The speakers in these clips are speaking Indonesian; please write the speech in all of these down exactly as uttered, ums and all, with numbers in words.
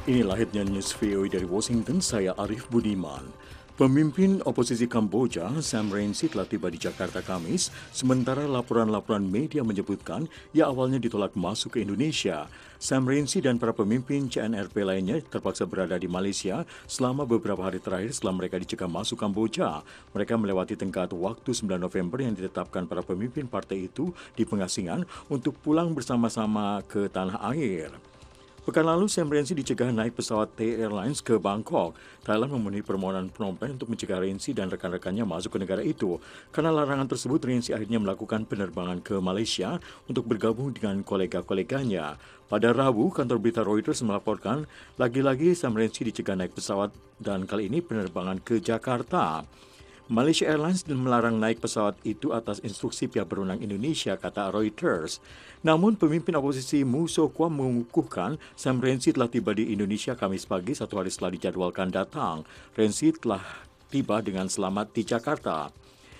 Inilah headline news V O A dari Washington, saya Arif Budiman. Pemimpin oposisi Kamboja, Sam Rainsy telah tiba di Jakarta Kamis, sementara laporan-laporan media menyebutkan ia awalnya ditolak masuk ke Indonesia. Sam Rainsy dan para pemimpin C N R P lainnya terpaksa berada di Malaysia selama beberapa hari terakhir setelah mereka dicegah masuk Kamboja. Mereka melewati tenggat waktu sembilan November yang ditetapkan para pemimpin partai itu di pengasingan untuk pulang bersama-sama ke tanah air. Pekan lalu, Sam Rainsy dicegah naik pesawat Thai Airlines ke Bangkok. Thailand memenuhi permohonan Phnom Penh untuk mencegah Rainsy dan rekan-rekannya masuk ke negara itu. Karena larangan tersebut, Rainsy akhirnya melakukan penerbangan ke Malaysia untuk bergabung dengan kolega-koleganya. Pada Rabu, kantor berita Reuters melaporkan lagi-lagi Sam Rainsy dicegah naik pesawat dan kali ini penerbangan ke Jakarta. Malaysia Airlines melarang naik pesawat itu atas instruksi pihak berwenang Indonesia, kata Reuters. Namun, pemimpin oposisi Mu Sokwa mengukuhkan Sam Rainsy telah tiba di Indonesia Kamis pagi satu hari setelah dijadwalkan datang. Rainsy telah tiba dengan selamat di Jakarta.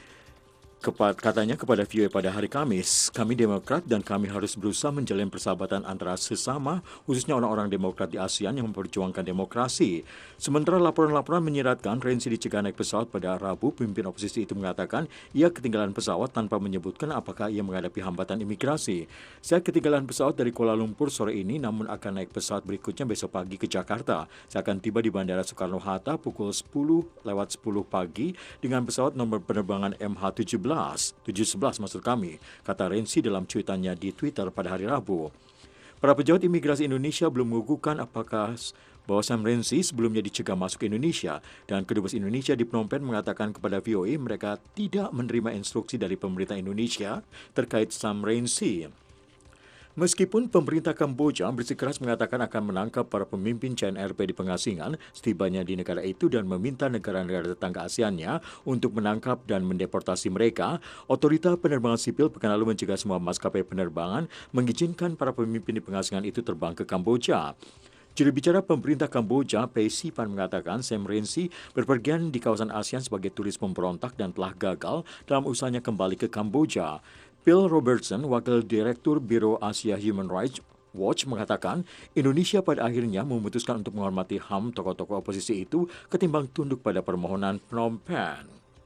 Kepat, katanya kepada V O A pada hari Kamis, kami Demokrat dan kami harus berusaha menjalin persahabatan antara sesama, khususnya orang-orang Demokrat di ASEAN yang memperjuangkan demokrasi. Sementara laporan-laporan menyiratkan Rainsy dicegah naik pesawat pada Rabu, pemimpin oposisi itu mengatakan ia ketinggalan pesawat tanpa menyebutkan apakah ia menghadapi hambatan imigrasi. Saya ketinggalan pesawat dari Kuala Lumpur sore ini, namun akan naik pesawat berikutnya besok pagi ke Jakarta. Saya akan tiba di Bandara Soekarno-Hatta pukul sepuluh lewat sepuluh pagi dengan pesawat nomor penerbangan M H tujuh belas. tujuh sebelas maksud kami, kata Rainsy dalam cuitannya di Twitter pada hari Rabu. Para pejabat imigrasi Indonesia belum mengukuhkan apakah bahwa Sam Rainsy sebelumnya dicegah masuk ke Indonesia, dan kedubes Indonesia di Phnom Penh mengatakan kepada V O A mereka tidak menerima instruksi dari pemerintah Indonesia terkait Sam Rainsy. Meskipun pemerintah Kamboja bersikeras mengatakan akan menangkap para pemimpin C N R P di pengasingan setibanya di negara itu dan meminta negara-negara tetangga ASEAN-nya untuk menangkap dan mendeportasi mereka, otorita penerbangan sipil pekan lalu mencegah semua maskapai penerbangan mengizinkan para pemimpin di pengasingan itu terbang ke Kamboja. Juru bicara pemerintah Kamboja, Phay Siphan mengatakan Sam Rainsy berpergian di kawasan ASEAN sebagai turis pemberontak dan telah gagal dalam usahanya kembali ke Kamboja. Phil Robertson, Wakil Direktur Biro Asia Human Rights Watch, mengatakan Indonesia pada akhirnya memutuskan untuk menghormati H A M tokoh-tokoh oposisi itu ketimbang tunduk pada permohonan Phnom Penh.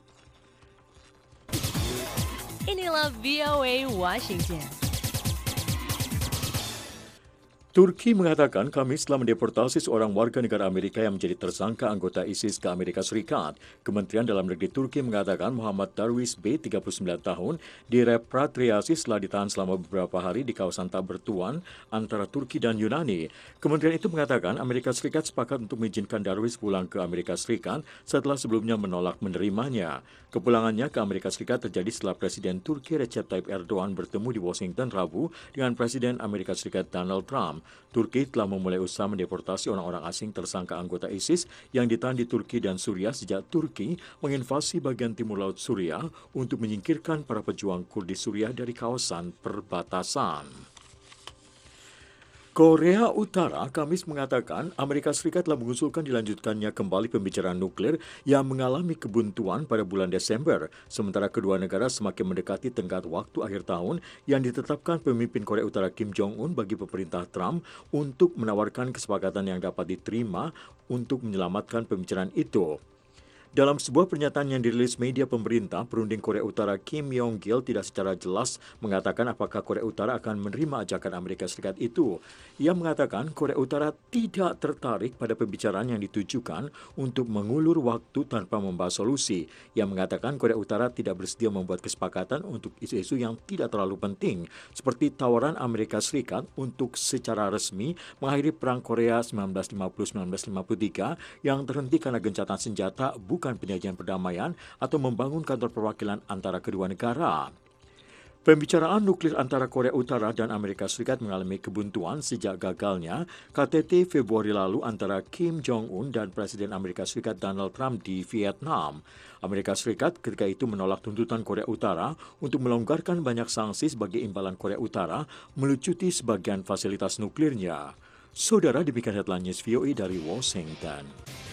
Inilah V O A Washington. Turki mengatakan Kamis telah mendeportasi seorang warga negara Amerika yang menjadi tersangka anggota ISIS ke Amerika Serikat. Kementerian Dalam Negeri Turki mengatakan Muhammad Darwish B, tiga puluh sembilan tahun, direpatriasi setelah ditahan selama beberapa hari di kawasan tak bertuan antara Turki dan Yunani. Kementerian itu mengatakan Amerika Serikat sepakat untuk mengizinkan Darwish pulang ke Amerika Serikat setelah sebelumnya menolak menerimanya. Kepulangannya ke Amerika Serikat terjadi setelah Presiden Turki Recep Tayyip Erdogan bertemu di Washington Rabu dengan Presiden Amerika Serikat Donald Trump. Turki telah memulai usaha mendeportasi orang-orang asing tersangka anggota ISIS yang ditahan di Turki dan Suriah sejak Turki menginvasi bagian timur laut Suriah untuk menyingkirkan para pejuang Kurdi Suriah dari kawasan perbatasan. Korea Utara Kamis mengatakan Amerika Serikat telah mengusulkan dilanjutkannya kembali pembicaraan nuklir yang mengalami kebuntuan pada bulan Desember, sementara kedua negara semakin mendekati tenggat waktu akhir tahun yang ditetapkan pemimpin Korea Utara Kim Jong-un bagi pemerintah Trump untuk menawarkan kesepakatan yang dapat diterima untuk menyelamatkan pembicaraan itu. Dalam sebuah pernyataan yang dirilis media pemerintah, perunding Korea Utara Kim Yong-gil tidak secara jelas mengatakan apakah Korea Utara akan menerima ajakan Amerika Serikat itu. Ia mengatakan Korea Utara tidak tertarik pada pembicaraan yang ditujukan untuk mengulur waktu tanpa membahas solusi. Ia mengatakan Korea Utara tidak bersedia membuat kesepakatan untuk isu-isu yang tidak terlalu penting, seperti tawaran Amerika Serikat untuk secara resmi mengakhiri Perang Korea seribu sembilan ratus lima puluh sampai seribu sembilan ratus lima puluh tiga yang terhenti karena gencatan senjata bukan bukan penyajian perdamaian atau membangun kantor perwakilan antara kedua negara. Pembicaraan nuklir antara Korea Utara dan Amerika Serikat mengalami kebuntuan sejak gagalnya K T T Februari lalu antara Kim Jong-un dan Presiden Amerika Serikat Donald Trump di Vietnam. Amerika Serikat ketika itu menolak tuntutan Korea Utara untuk melonggarkan banyak sanksi sebagai imbalan Korea Utara melucuti sebagian fasilitas nuklirnya. Saudara, demikian headline news V O A dari Washington.